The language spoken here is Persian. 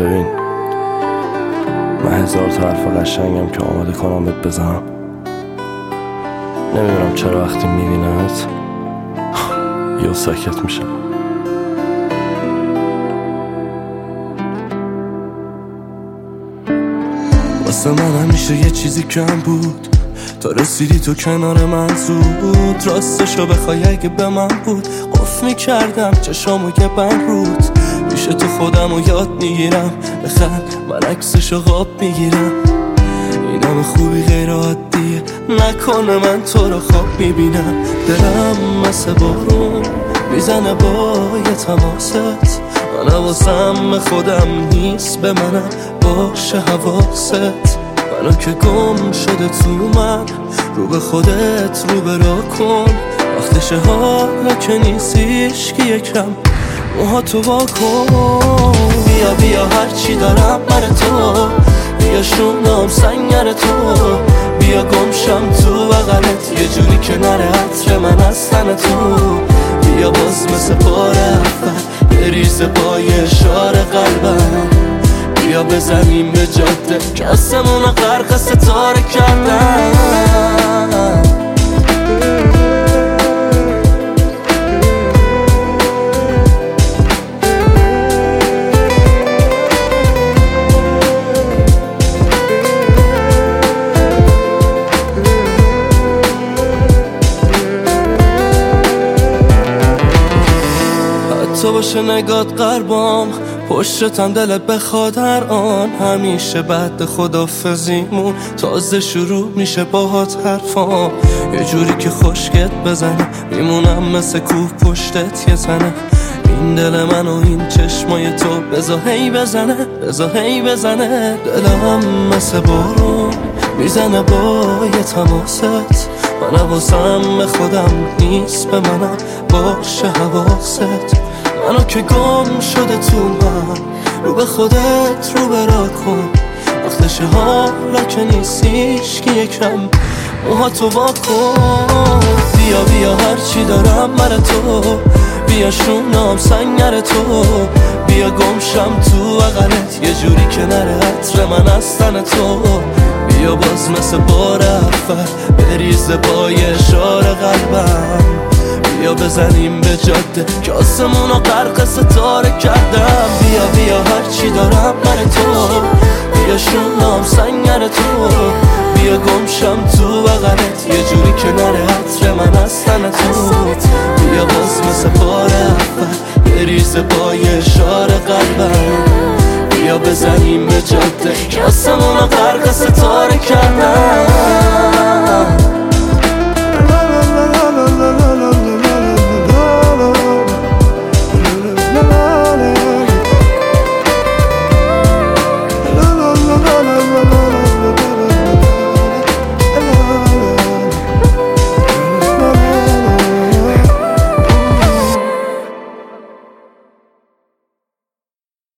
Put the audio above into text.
ببین، من هزار تا حرف قشنگم که آماده کنم بهت بزنم. نمیدونم چرا وقتی میبینمت یا ساکت میشم. واسه من همیشه یه چیزی کم بود تا رسیدی تو کنار من زود. راستشو بخوای اگه به من بود قف میکردم چشامو که بند رود. پیش تو خودمو یاد میگیرم بخند من عکسشو قاب میگیرم. این همه خوبی غیر عادیه نکنه من تو رو خواب میبینم. دلم مثل بارون میزنه با یه تماست. من حواسم به خودم نیست به منم باشه حواست. منو که گم شده تو من رو به خودت رو برا کن. وقتشه حالا که نیستیش که یکم موهاتو وا کن. بیا بیا هرچی دارم من تو، بیا شونم سنگر تو، بیا گمشم تو بغلت یه جوری که نره عطر من از تن تو. بیا باز مثل بار اول بریز پای اشاره قلبم. بیا بزنیم به جاده که آسمون رو غرق ستاره کردن. تو باشه نگات قربام پشتم دلت بخواد هر آن. همیشه بعد خدافزیمون تازه شروع میشه باهات حرفام. یه جوری که خشکت بزنه میمونم مثل کوه پشتت یه زنه. این دل من و این چشمای تو بزا هی بزنه بزا هی بزنه. دلم مثل بارون میزنه با یه تماست. من حواسم به خودم نیست به منم باشه حواست. منو که گم شده تو من رو به خودت رو برا کن. وقتشه حالا که نیستیش که یکم موهاتو وا کن. بیا بیا هرچی دارم من تو، بیا شونم سنگر تو، بیا گمشم تو بغلت یه جوری که نره عطر من از تن تو. بیا باز مثل بار اول بریز پای اشاره قلبم. بیا بزنیم به جاده که آسمون رو غرق ستاره کردم. بیا بیا هرچی دارم من تو، بیا شونم سنگر تو، بیا گمشم تو بغلت یه جوری که نره عطر من از تن تو. بیا باز مثل بار اول بریز پای اشاره قلبم. بیا بزنیم به جاده که آسمون رو غرق ستاره